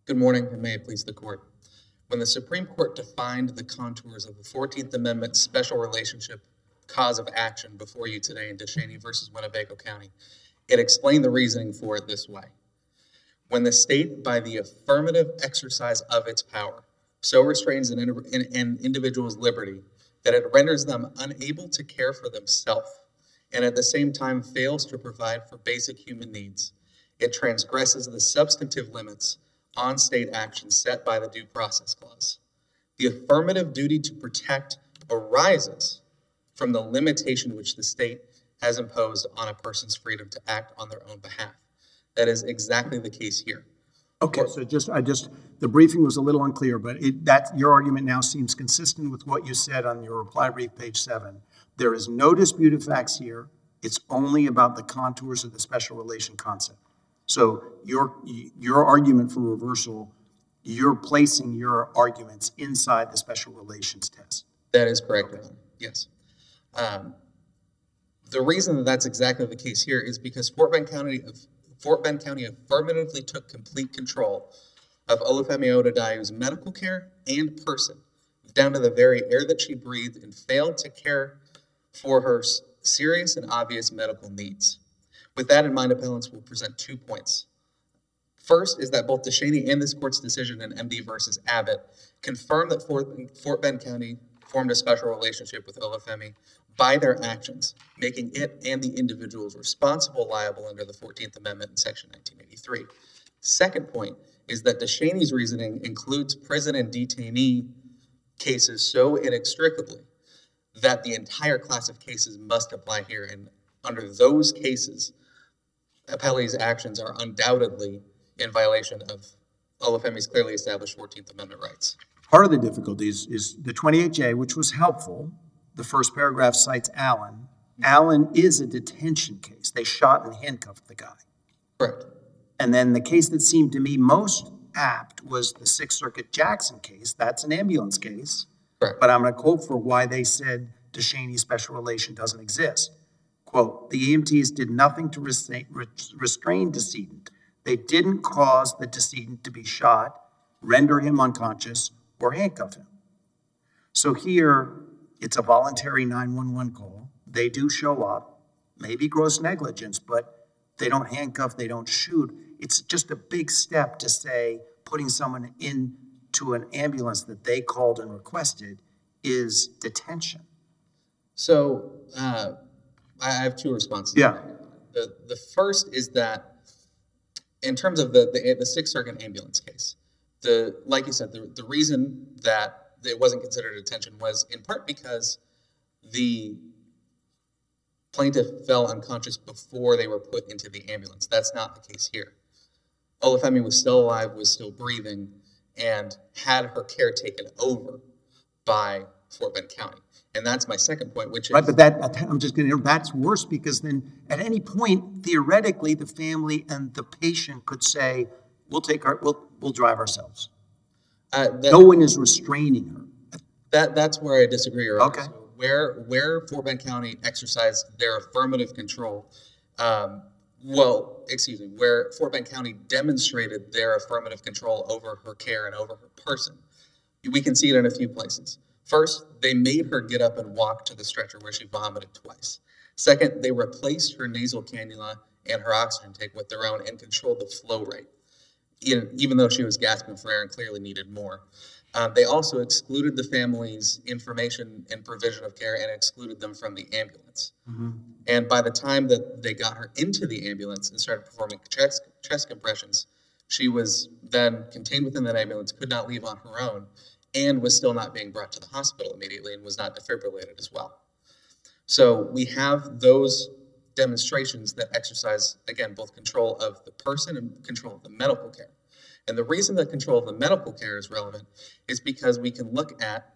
Good morning, and may it please the court. When the Supreme Court defined the contours of the 14th Amendment special relationship cause of action before you today in DeShaney versus Winnebago County, it explained the reasoning for it this way. When the state, by the affirmative exercise of its power, so restrains an individual's liberty that it renders them unable to care for themselves and at the same time fails to provide for basic human needs, it transgresses the substantive limits on state action set by the Due Process Clause. The affirmative duty to protect arises from the limitation which the state has imposed on a person's freedom to act on their own behalf. That is exactly the case here. Okay, so the briefing was a little unclear, but your argument now seems consistent with what you said on your reply brief, page 7. There is no dispute of facts here. It's only about the contours of the special relation concept. So your argument for reversal, you're placing your arguments inside the special relations test. That is correct, Your Honor. Yes. The reason that that's exactly the case here is because Fort Bend County affirmatively took complete control of Olufemi Odedayu's medical care and person, down to the very air that she breathed, and failed to care for her serious and obvious medical needs. With that in mind, appellants will present 2 points. First is that both DeShaney and this court's decision in MD versus Abbott confirm that Fort Bend County formed a special relationship with Olufemi by their actions, making it and the individuals responsible liable under the 14th Amendment in Section 1983. Second point is that DeShaney's reasoning includes prison and detainee cases so inextricably that the entire class of cases must apply here, and under those cases, appellee's actions are undoubtedly in violation of Olufemi's clearly established 14th Amendment rights. Part of the difficulties is the 28J, which was helpful. The first paragraph cites Allen. Allen is a detention case. They shot and handcuffed the guy. Correct. And then the case that seemed to me most apt was the Sixth Circuit Jackson case. That's an ambulance case. Correct. But I'm going to quote for why they said DeShaney's special relation doesn't exist. Quote, the EMTs did nothing to restrain decedent. They didn't cause the decedent to be shot, render him unconscious, or handcuff him. So here, it's a voluntary 911 call. They do show up, maybe gross negligence, but they don't handcuff, they don't shoot. It's just a big step to say putting someone into an ambulance that they called and requested is detention. So I have 2 responses. Yeah. The first is that in terms of the Sixth Circuit ambulance case, like you said, the reason that it wasn't considered detention was in part because the plaintiff fell unconscious before they were put into the ambulance. That's not the case here. Olufemi was still alive, was still breathing, and had her care taken over by Fort Bend County. And that's my second point, which is... Right, but I'm just going to... That's worse because then at any point, theoretically, the family and the patient could say, we'll drive ourselves. No one is restraining her. That's where I disagree. Okay. So where Fort Bend County exercised their affirmative control, where Fort Bend County demonstrated their affirmative control over her care and over her person, we can see it in a few places. First, they made her get up and walk to the stretcher where she vomited twice. Second, they replaced her nasal cannula and her oxygen tank with their own and controlled the flow rate, even though she was gasping for air and clearly needed more. They also excluded the family's information and provision of care and excluded them from the ambulance. Mm-hmm. And by the time that they got her into the ambulance and started performing chest compressions, she was then contained within that ambulance, could not leave on her own, and was still not being brought to the hospital immediately and was not defibrillated as well. So we have those demonstrations that exercise, again, both control of the person and control of the medical care. And the reason that control of the medical care is relevant is because we can look at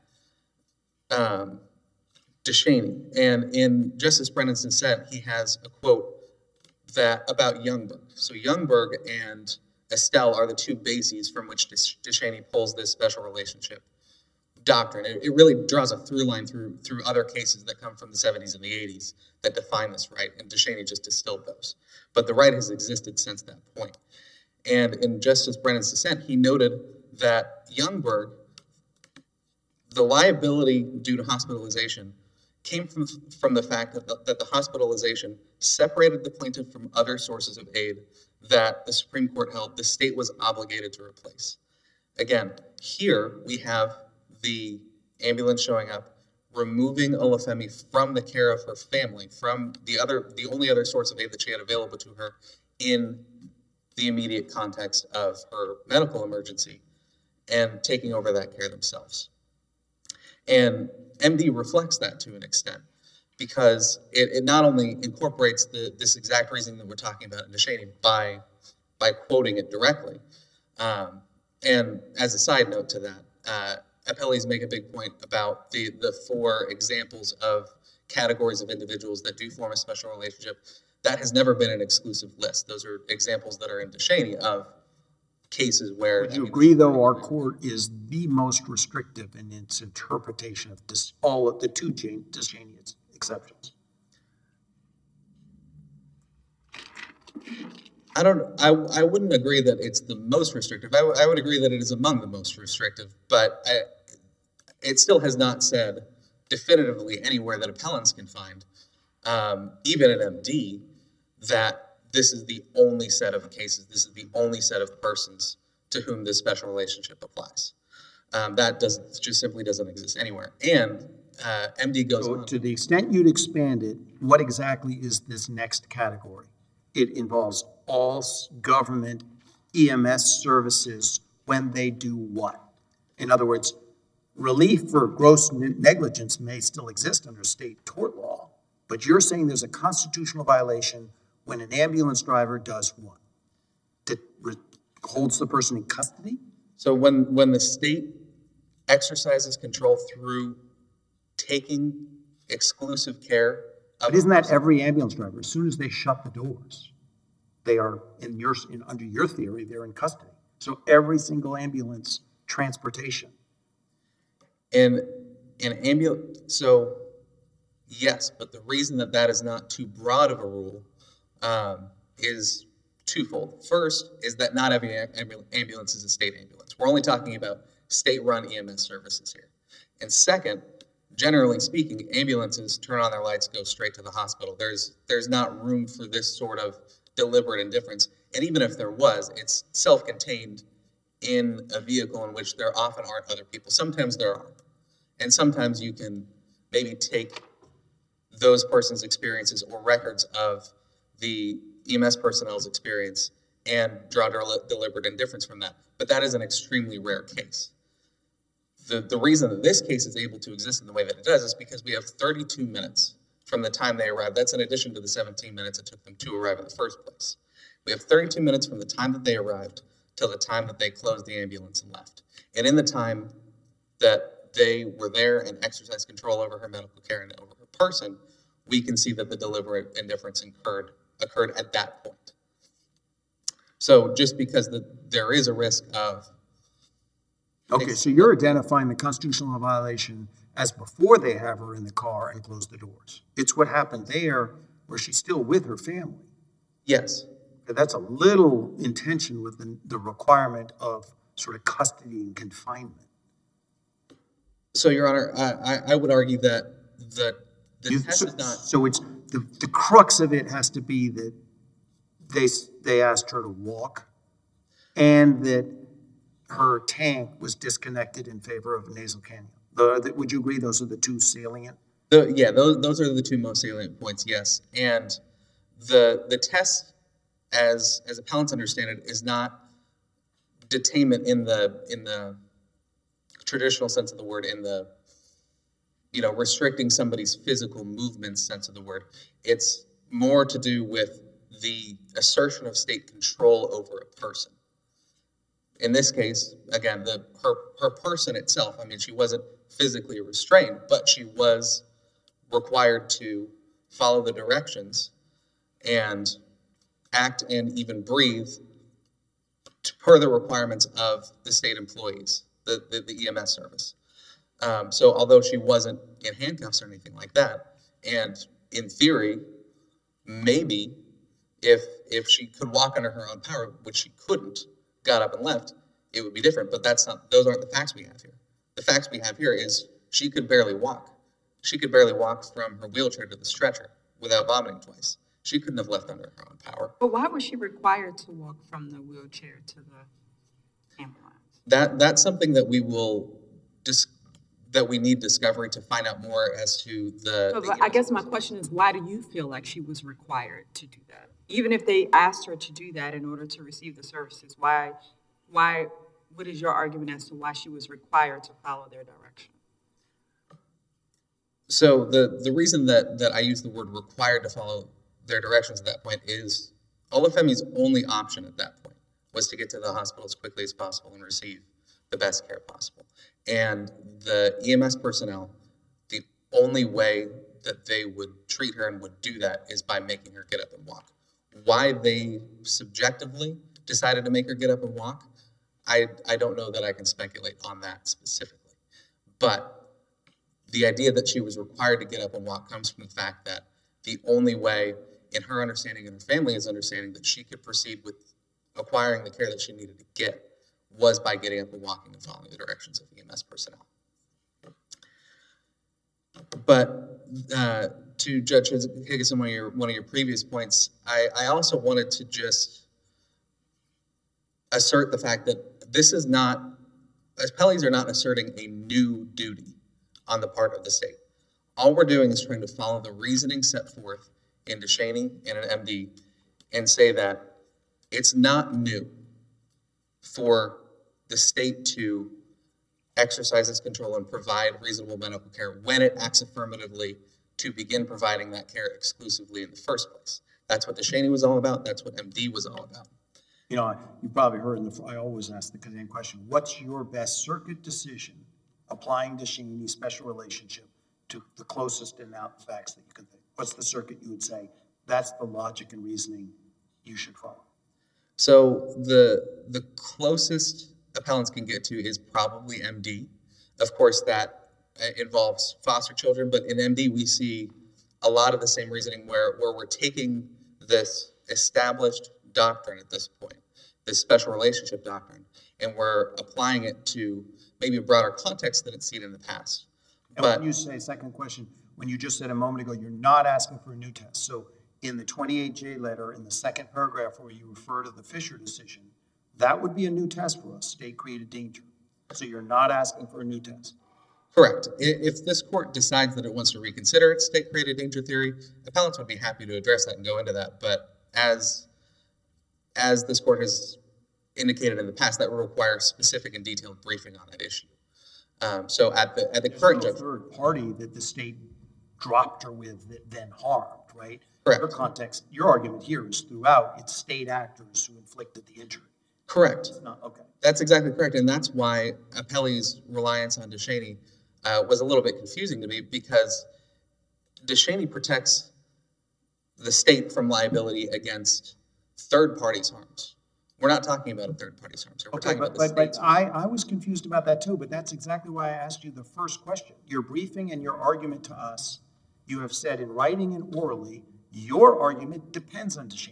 DeShaney. And in Justice Brennan said, he has a quote about Youngberg. So Youngberg and Estelle are the 2 bases from which DeShaney pulls this special relationship doctrine. It really draws a through line through other cases that come from the 70s and the 80s that define this right, and DeShaney just distilled those. But the right has existed since that point. And in Justice Brennan's dissent, he noted that Youngberg, the liability due to hospitalization came from the fact that the hospitalization separated the plaintiff from other sources of aid that the Supreme Court held the state was obligated to replace. Again, here we have the ambulance showing up, removing Olufemi from the care of her family, from the only other source of aid that she had available to her in the immediate context of her medical emergency, and taking over that care themselves. And MD reflects that to an extent, because it not only incorporates this exact reasoning that we're talking about in DeShaney by quoting it directly, and as a side note to that, appellees make a big point about the 4 examples of categories of individuals that do form a special relationship. That has never been an exclusive list. Those are examples that are in DeShaney of cases where... Would you agree, though, our court is the most restrictive in its interpretation of all of the 2 DeShaney exceptions? I wouldn't agree that it's the most restrictive. I would agree that it is among the most restrictive, but it still has not said definitively anywhere that appellants can find, even at MD, that this is the only set of cases, this is the only set of persons to whom this special relationship applies. That just simply doesn't exist anywhere. And MD goes on. To the extent you'd expand it, what exactly is this next category? It involves all government EMS services when they do what? In other words, relief for gross negligence may still exist under state tort law, but you're saying there's a constitutional violation when an ambulance driver does what? Holds the person in custody? So when the state exercises control through taking exclusive care of... But isn't that every ambulance driver? As soon as they shut the doors, they are, under your theory, they're in custody. So every single ambulance transportation. And so yes, but the reason that is not too broad of a rule is twofold. First is that not every ambulance is a state ambulance. We're only talking about state-run EMS services here. And second, generally speaking, ambulances turn on their lights, go straight to the hospital. There's not room for this sort of deliberate indifference. And even if there was, it's self-contained in a vehicle in which there often aren't other people. Sometimes there are. And sometimes you can maybe take those persons' experiences or records of the EMS personnel's experience and draw deliberate indifference from that. But that is an extremely rare case. The reason that this case is able to exist in the way that it does is because we have 32 minutes from the time they arrived. That's in addition to the 17 minutes it took them to arrive in the first place. We have 32 minutes from the time that they arrived till the time that they closed the ambulance and left. And in the time that they were there and exercised control over her medical care and over her person, we can see that the deliberate indifference occurred at that point. So just because there is a risk of... Okay, so you're identifying the constitutional violation as before they have her in the car and close the doors. It's what happened there where she's still with her family. Yes. That's a little in tension with the requirement of sort of custody and confinement. So, Your Honor, I would argue that the test is not... So it's the crux of it has to be that they asked her to walk and that her tank was disconnected in favor of a nasal cannula. Would you agree those are the two salient? Yeah, those are the two most salient points, yes. And the test, as appellants understand it, is not detainment in the traditional sense of the word, in the restricting somebody's physical movement sense of the word. It's more to do with the assertion of state control over a person. In this case, again, her person itself, I mean, she wasn't physically restrained, but she was required to follow the directions and act and even breathe per the requirements of the state employees, the EMS service. So although she wasn't in handcuffs or anything like that, and in theory, maybe If she could walk under her own power, which she couldn't, got up and left, it would be different. But those aren't the facts we have here. The facts we have here is she could barely walk. She could barely walk from her wheelchair to the stretcher without vomiting twice. She couldn't have left under her own power. But why was she required to walk from the wheelchair to the ambulance? That's something that that we need discovery to find out more as to I guess my question is, why do you feel like she was required to do that? Even if they asked her to do that in order to receive the services, what is your argument as to why she was required to follow their direction? So the reason that I use the word required to follow their directions at that point is Olufemi's only option at that point was to get to the hospital as quickly as possible and receive the best care possible. And the EMS personnel, the only way that they would treat her and would do that is by making her get up and walk. Why they subjectively decided to make her get up and walk, I don't know that I can speculate on that specifically. But the idea that she was required to get up and walk comes from the fact that the only way, in her understanding and her family's understanding, that she could proceed with acquiring the care that she needed to get was by getting up and walking and following the directions of EMS personnel. But to Judge Higginson, one of your previous points, I also wanted to just assert the fact that this is not, appellees are not asserting a new duty on the part of the state. All we're doing is trying to follow the reasoning set forth in DeShaney and an MD and say that it's not new for the state to exercise its control and provide reasonable medical care when it acts affirmatively to begin providing that care exclusively in the first place. That's what DeShaney was all about. That's what MD was all about. You know, you probably heard, I always ask the same question, what's your best circuit decision applying DeShaney's special relationship to the closest and out facts that you can think? What's the circuit you would say, that's the logic and reasoning you should follow? So the closest appellants can get to is probably MD. Of course, that involves foster children, but in MD we see a lot of the same reasoning where we're taking this established doctrine at this point, this special relationship doctrine, and we're applying it to maybe a broader context than it's seen in the past. And when you say, second question, when you just said a moment ago, you're not asking for a new test. So in the 28J letter, in the second paragraph where you refer to the Fisher decision, that would be a new test for us, state-created danger. So you're not asking for a new test. Correct. If this court decides that it wants to reconsider its state-created danger theory, appellants would be happy to address that and go into that. But as this court has indicated in the past, that will require specific and detailed briefing on that issue. So at the current judgment, third party that the state dropped her with that then harmed, right? Correct. Your context, your argument here is throughout, it's state actors who inflicted the injury. Correct. It's not, okay. That's exactly correct, and that's why appellee's reliance on DeShaney was a little bit confusing to me, because DeShaney protects the state from liability against third parties' harms. We're not talking about a third party's harms. We're talking about the state's harms. I was confused about that too, but that's exactly why I asked you the first question. Your briefing and your argument to us, you have said in writing and orally, your argument depends on DeShaney.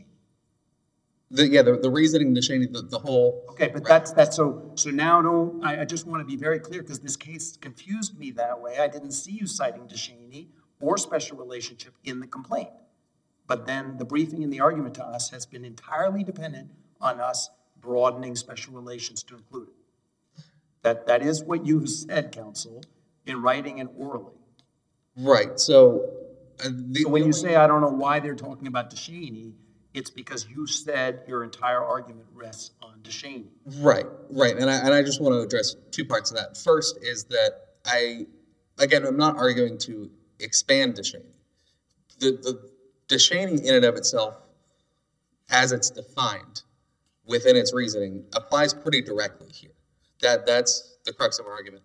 The reasoning DeShaney, the whole. Okay, but that's so now I just want to be very clear, because this case confused me that way. I didn't see you citing DeShaney or special relationship in the complaint. But then the briefing and the argument to us has been entirely dependent on us broadening special relations to include it. That is what you said, counsel, in writing and orally. Right. So, so when you say I don't know why they're talking about DeShaney, it's because you said your entire argument rests on DeShaney. Right. And I just want to address two parts of that. First is that I'm not arguing to expand DeShaney. The DeShaney in and of itself, as it's defined within its reasoning, applies pretty directly here. That's the crux of our argument.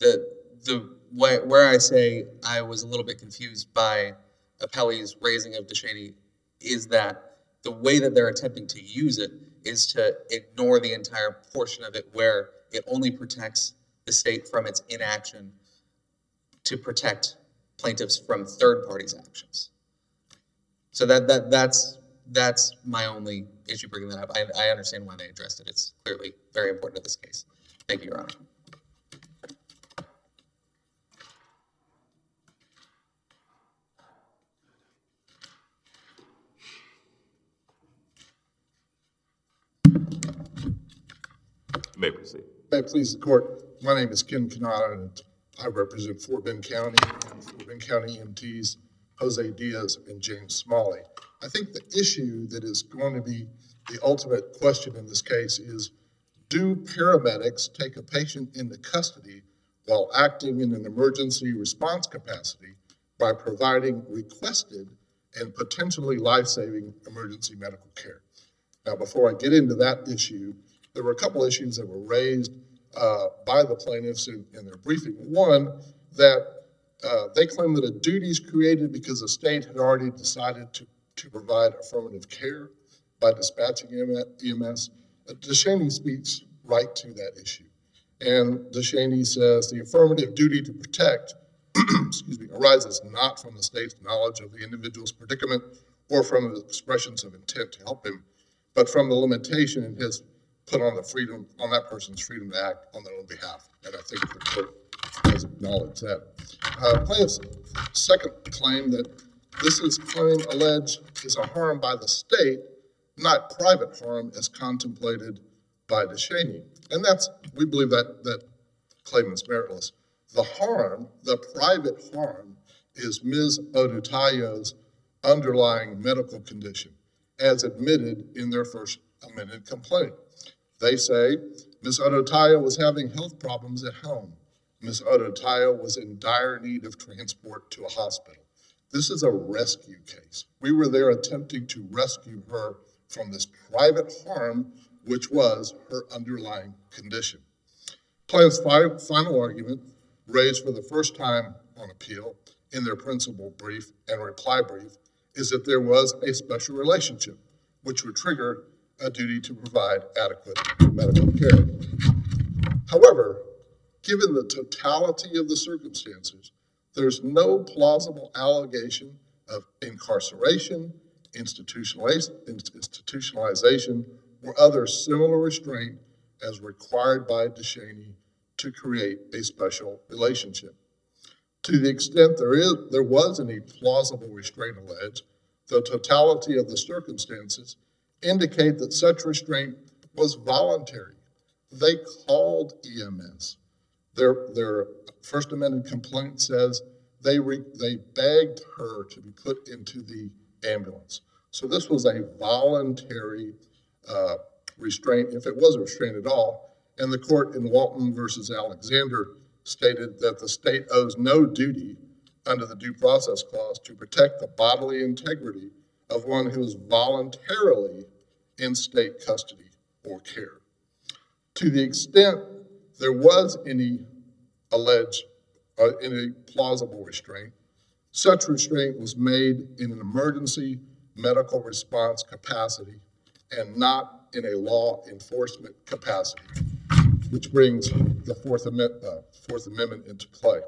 Where I say I was a little bit confused by appellee's raising of DeShaney is that the way that they're attempting to use it is to ignore the entire portion of it where it only protects the state from its inaction to protect plaintiffs from third parties' actions. So that's that's my only issue bringing that up. I understand why they addressed it. It's clearly very important to this case. Thank you, Your Honor. You may proceed. May it please the court. My name is Ken Kanata, and I represent Fort Bend County and Fort Bend County EMTs, Jose Diaz and James Smalley. I think the issue that is going to be the ultimate question in this case is, do paramedics take a patient into custody while acting in an emergency response capacity by providing requested and potentially life-saving emergency medical care? Now, before I get into that issue, there were a couple issues that were raised by the plaintiffs in their briefing. One, that they claim that a duty is created because the state had already decided to provide affirmative care by dispatching EMS. DeShaney speaks right to that issue. And DeShaney says the affirmative duty to protect excuse me, arises not from the state's knowledge of the individual's predicament or from the expressions of intent to help him, but from the limitation in his put on that person's freedom to act on their own behalf. And I think the court has acknowledged that. Plaintiff's second claim that this is claim alleged is a harm by the state, not private harm as contemplated by DeShaney. And we believe that claim is meritless. The harm, the private harm, is Ms. Odutayo's underlying medical condition, as admitted in their first amended complaint. They say Ms. Odutayo was having health problems at home. Ms. Odutayo was in dire need of transport to a hospital. This is a rescue case. We were there attempting to rescue her from this private harm, which was her underlying condition. Plaintiff's final argument, raised for the first time on appeal in their principal brief and reply brief, is that there was a special relationship, which would trigger a duty to provide adequate medical care. However, given the totality of the circumstances, there's no plausible allegation of incarceration, institutionalization, or other similar restraint as required by DeShaney to create a special relationship. To the extent there was any plausible restraint alleged, the totality of the circumstances indicate that such restraint was voluntary. They called EMS. Their first amended complaint says they begged her to be put into the ambulance. So this was a voluntary restraint, if it was a restraint at all. And the court in Walton versus Alexander stated that the state owes no duty under the Due Process Clause to protect the bodily integrity of one who is voluntarily in state custody or care. To the extent there was any alleged any plausible restraint, such restraint was made in an emergency medical response capacity and not in a law enforcement capacity, which brings the Fourth Amendment into play.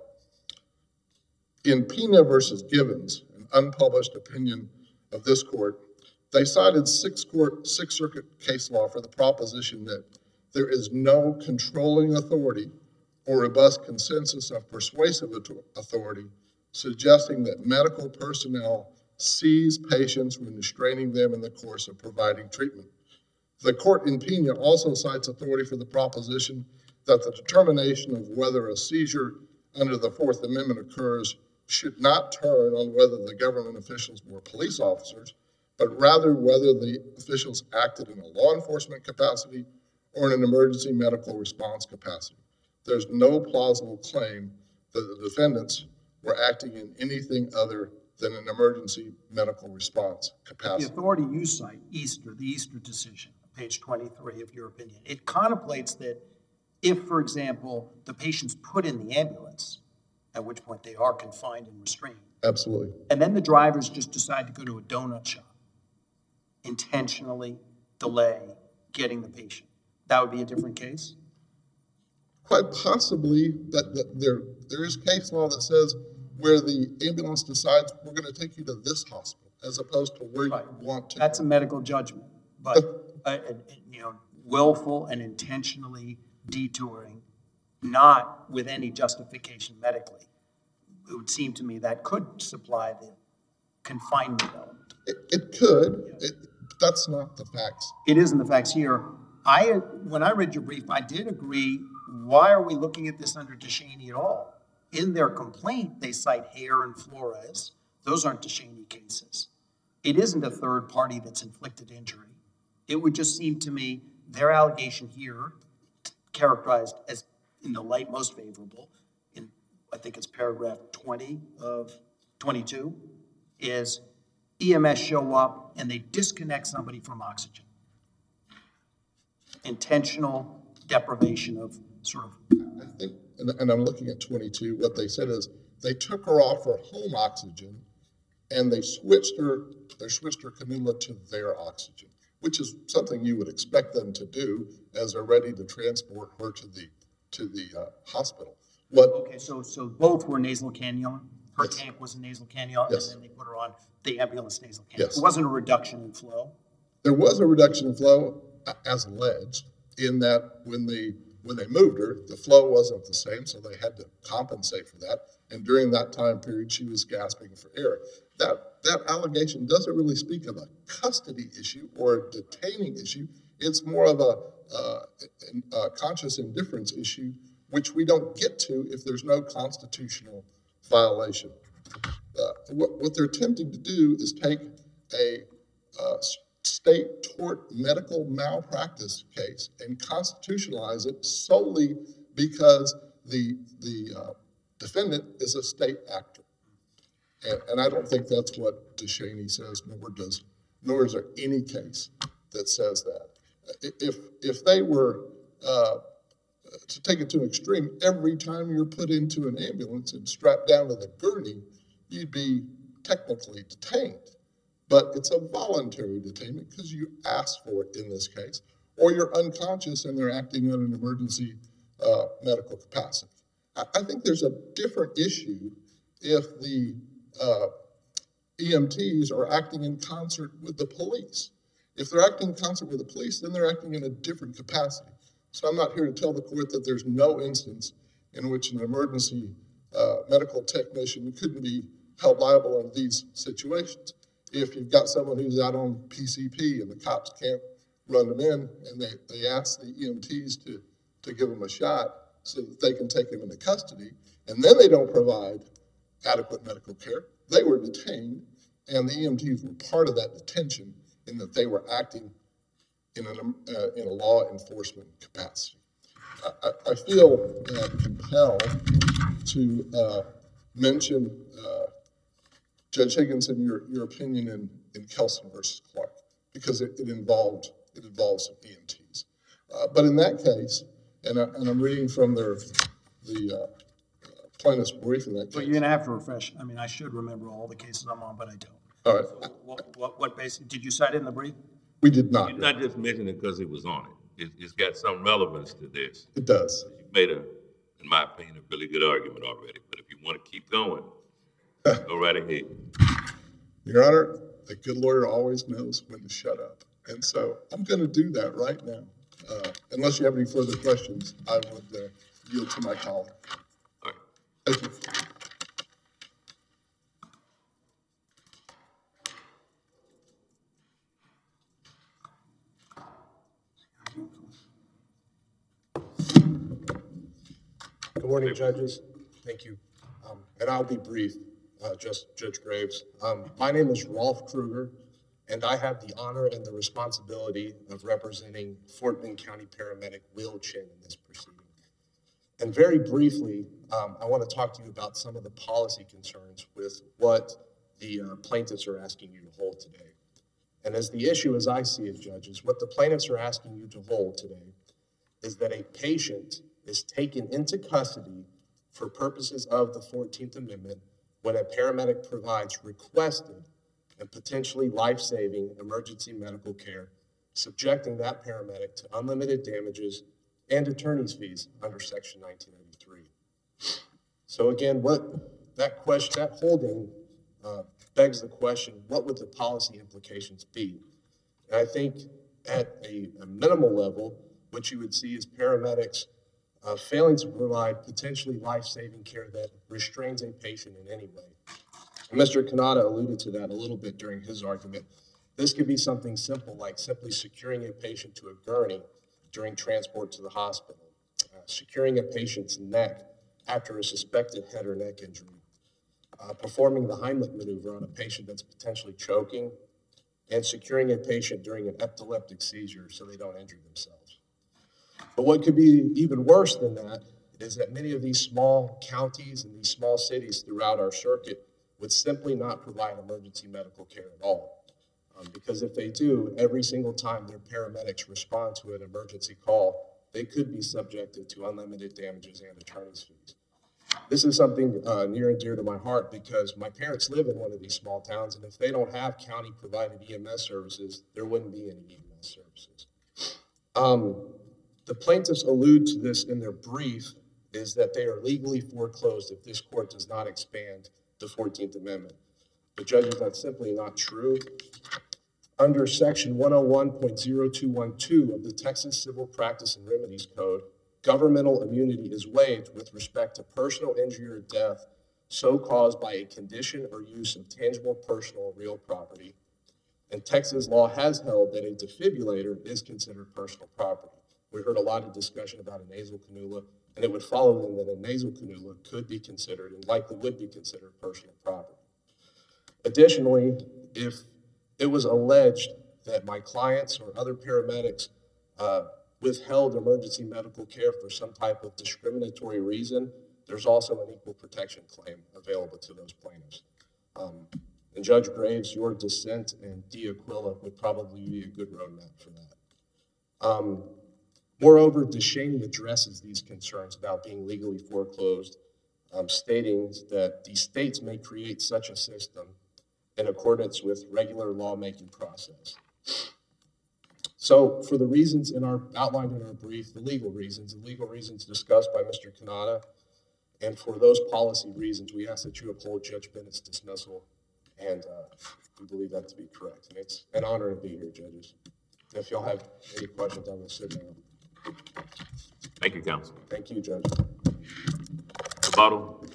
In Pena versus Givens, an unpublished opinion of this court, they cited Sixth Circuit case law for the proposition that there is no controlling authority or robust consensus of persuasive authority suggesting that medical personnel seize patients when restraining them in the course of providing treatment. The court in Pena also cites authority for the proposition that the determination of whether a seizure under the Fourth Amendment occurs should not turn on whether the government officials were police officers, but rather whether the officials acted in a law enforcement capacity or in an emergency medical response capacity. There's no plausible claim that the defendants were acting in anything other than an emergency medical response capacity. The authority you cite, the Easter decision, page 23 of your opinion, it contemplates that if, for example, the patient's put in the ambulance, at which point they are confined and restrained. Absolutely. And then the drivers just decide to go to a donut shop, intentionally delay getting the patient. That would be a different case? Quite possibly, there is case law that says where the ambulance decides we're going to take you to this hospital. as opposed to where Right. you want to. That's a medical judgment, but, you know, willful and intentionally detouring, not with any justification medically. It would seem to me that could supply the confinement element. It could. That's not the facts. It isn't the facts here. When I read your brief, I did agree, why are we looking at this under DeShaney at all? In their complaint, they cite Hare and Flores. Those aren't DeShaney cases. It isn't a third party that's inflicted injury. It would just seem to me their allegation here, characterized as in the light most favorable, in I think it's paragraph 20 of 22, is EMS show up and they disconnect somebody from oxygen. Intentional deprivation of sort of. I think, and I'm looking at 22, what they said is they took her off her home oxygen and they switched her cannula to their oxygen, which is something you would expect them to do as they're ready to transport her to the hospital. Okay, so both were nasal cannula? Her Yes. tank was a nasal cannula, Yes. and then they put her on the ambulance nasal cannula. Yes. It wasn't a reduction in flow? There was a reduction in flow, as alleged, in that when they moved her, the flow wasn't the same, so they had to compensate for that. And during that time period, she was gasping for air. That allegation doesn't really speak of a custody issue or a detaining issue. It's more of a conscious indifference issue, which we don't get to if there's no constitutional violation. What they're attempting to do is take a state tort medical malpractice case and constitutionalize it solely because the defendant is a state actor. And I don't think that's what DeShaney says, nor is there any case that says that. If they were to take it to an extreme, every time you're put into an ambulance and strapped down to the gurney, you'd be technically detained. But it's a voluntary detainment because you asked for it in this case, or you're unconscious and they're acting on an emergency medical capacity. I think there's a different issue if the EMTs are acting in concert with the police. If they're acting in concert with the police, then they're acting in a different capacity. So I'm not here to tell the court that there's no instance in which an emergency medical technician couldn't be held liable in these situations. If you've got someone who's out on PCP and the cops can't run them in and they ask the EMTs to give them a shot so that they can take him into custody, and then they don't provide adequate medical care, they were detained, and the EMTs were part of that detention in that they were acting in a law enforcement capacity. I feel compelled to mention Judge Higginson, your opinion in Kelson versus Clark, because it involved some EMTs. But in that case, and I'm reading from the plaintiff's brief in that case. But you're gonna have to refresh. I mean, I should remember all the cases I'm on, but I don't. All right. So what basis, did you cite it in the brief? We did not. You're not just mentioning it because it was on it. It's got some relevance to this. It does. You made in my opinion, a really good argument already. But if you want to keep going, go right ahead. Your Honor, a good lawyer always knows when to shut up. And so I'm going to do that right now. Unless you have any further questions, I would yield to my colleague. All right. Thank you. Good morning, judges. Thank you. And I'll be brief, just Judge Graves. My name is Rolf Kruger, and I have the honor and the responsibility of representing Fort Bend County paramedic Will Chin in this proceeding. And very briefly, I want to talk to you about some of the policy concerns with what the plaintiffs are asking you to hold today. And as the issue, as I see it, judges, what the plaintiffs are asking you to hold today is that a patient is taken into custody for purposes of the 14th Amendment when a paramedic provides requested and potentially life-saving emergency medical care, subjecting that paramedic to unlimited damages and attorney's fees under Section 1983. So again, what that holding begs the question, what would the policy implications be? And I think at a minimal level, what you would see is paramedics failing to provide potentially life-saving care that restrains a patient in any way. And Mr. Kanata alluded to that a little bit during his argument. This could be something simple, like simply securing a patient to a gurney during transport to the hospital, securing a patient's neck after a suspected head or neck injury, performing the Heimlich maneuver on a patient that's potentially choking, and securing a patient during an epileptic seizure so they don't injure themselves. But what could be even worse than that is that many of these small counties and these small cities throughout our circuit would simply not provide emergency medical care at all. Because if they do, every single time their paramedics respond to an emergency call, they could be subjected to unlimited damages and attorney's fees. This is something near and dear to my heart because my parents live in one of these small towns, and if they don't have county-provided EMS services, there wouldn't be any EMS services. The plaintiffs allude to this in their brief, is that they are legally foreclosed if this court does not expand the 14th Amendment. But judges, that's simply not true. Under section 101.0212 of the Texas Civil Practice and Remedies Code, governmental immunity is waived with respect to personal injury or death so caused by a condition or use of tangible personal or real property. And Texas law has held that a defibrillator is considered personal property. We heard a lot of discussion about a nasal cannula, and it would follow then that a nasal cannula could be considered and likely would be considered personal property. Additionally, if it was alleged that my clients or other paramedics withheld emergency medical care for some type of discriminatory reason, there's also an equal protection claim available to those plaintiffs. And Judge Graves, your dissent in D. Aquila would probably be a good roadmap for that. Moreover, DeShaney addresses these concerns about being legally foreclosed, stating that the states may create such a system in accordance with regular lawmaking process. So for the reasons outlined in our brief, the legal reasons discussed by Mr. Kanata, and for those policy reasons, we ask that you uphold Judge Bennett's dismissal, and we believe that to be correct. And it's an honor to be here, judges. If y'all have any questions, I'm going to sit down. Thank you, counsel. Thank you, Judge. Rebuttal.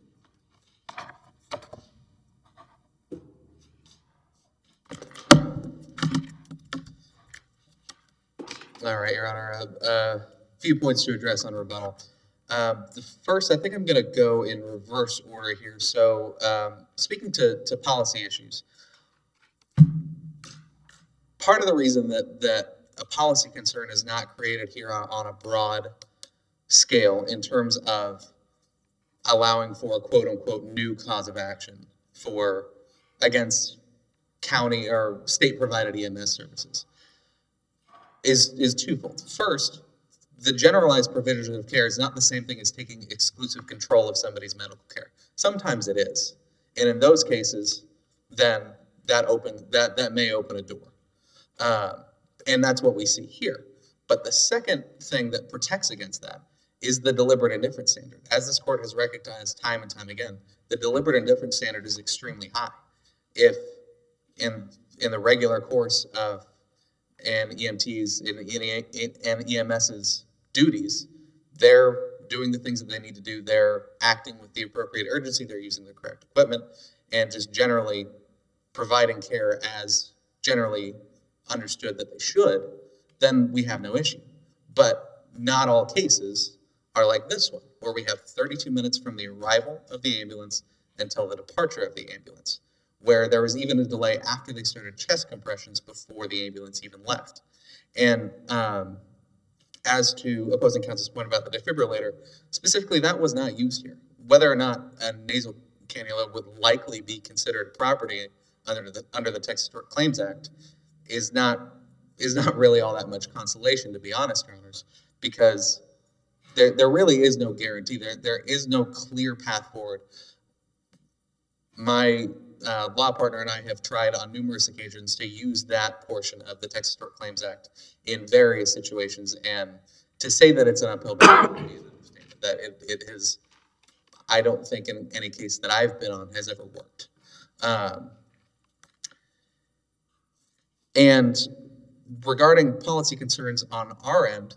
All right, Your Honor. A few points to address on rebuttal. The first, I think I'm going to go in reverse order here. So speaking to policy issues, part of the reason that a policy concern is not created here on a broad scale in terms of allowing for a quote-unquote new cause of action against county or state-provided EMS services is twofold. First, the generalized provision of care is not the same thing as taking exclusive control of somebody's medical care. Sometimes it is. And in those cases, then that may open a door. And that's what we see here. But the second thing that protects against that is the deliberate indifference standard. As this court has recognized time and time again, the deliberate indifference standard is extremely high. If in the regular course of an EMT's and EMS's duties, they're doing the things that they need to do. They're acting with the appropriate urgency. They're using the correct equipment and just generally providing care as generally understood that they should, then we have no issue. But not all cases are like this one, where we have 32 minutes from the arrival of the ambulance until the departure of the ambulance, where there was even a delay after they started chest compressions before the ambulance even left. And as to opposing counsel's point about the defibrillator, specifically that was not used here. Whether or not a nasal cannula would likely be considered property under the Texas Tort Claims Act is not really all that much consolation, to be honest, Your Honors, because there really is no guarantee. There is no clear path forward. My law partner and I have tried on numerous occasions to use that portion of the Texas Tort Claims Act in various situations, and to say that it's an uphill battle is an understatement. That it is, I don't think in any case that I've been on has ever worked. And regarding policy concerns on our end,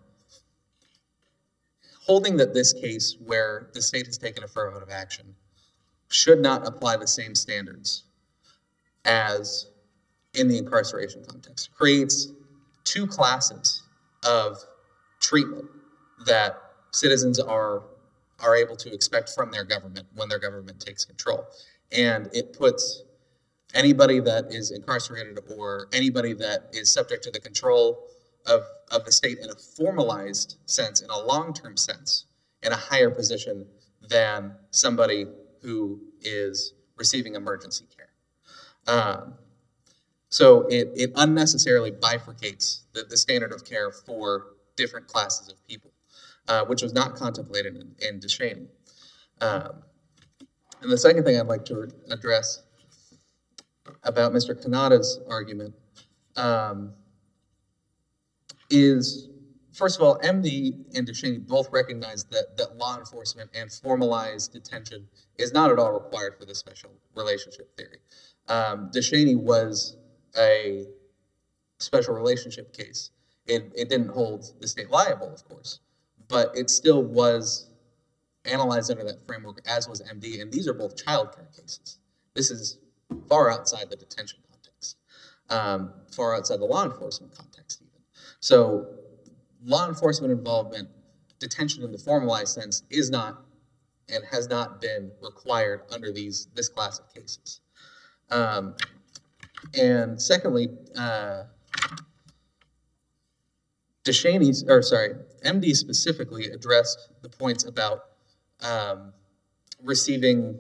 holding that this case where the state has taken affirmative action should not apply the same standards as in the incarceration context creates two classes of treatment that citizens are able to expect from their government when their government takes control. And it puts anybody that is incarcerated or anybody that is subject to the control of the state in a formalized sense, in a long-term sense, in a higher position than somebody who is receiving emergency care. So it unnecessarily bifurcates the standard of care for different classes of people, which was not contemplated in DeShaney. And the second thing I'd like to address about Mr. Kanata's argument is, first of all, MD and DeShaney both recognize that law enforcement and formalized detention is not at all required for the special relationship theory. DeShaney was a special relationship case. It didn't hold the state liable, of course, but it still was analyzed under that framework, as was MD, and these are both child care cases. This is far outside the detention context, far outside the law enforcement context even. So law enforcement involvement, detention in the formalized sense is not and has not been required under this class of cases. And secondly, MD specifically addressed the points about receiving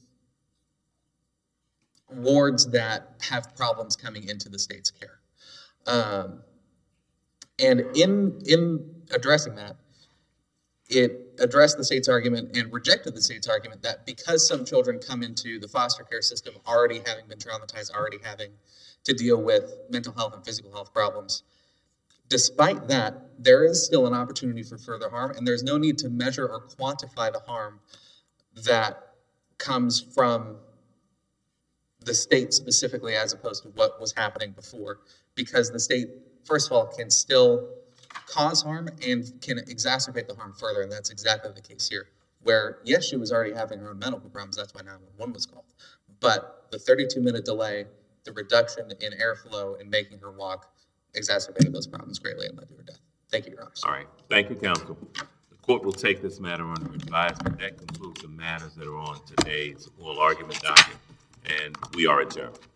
wards that have problems coming into the state's care. And in addressing that, it addressed the state's argument and rejected the state's argument that because some children come into the foster care system already having been traumatized, already having to deal with mental health and physical health problems, despite that, there is still an opportunity for further harm, and there's no need to measure or quantify the harm that comes from the state specifically as opposed to what was happening before, because the state, first of all, can still cause harm and can exacerbate the harm further, and that's exactly the case here, where, yes, she was already having her own medical problems, that's why 911 was called, but the 32-minute delay, the reduction in airflow and making her walk exacerbated those problems greatly and led to her death. Thank you, Your Honor. All right. Thank you, counsel. The court will take this matter under advisement. That concludes the matters that are on today's oral argument docket, and we are adjourned.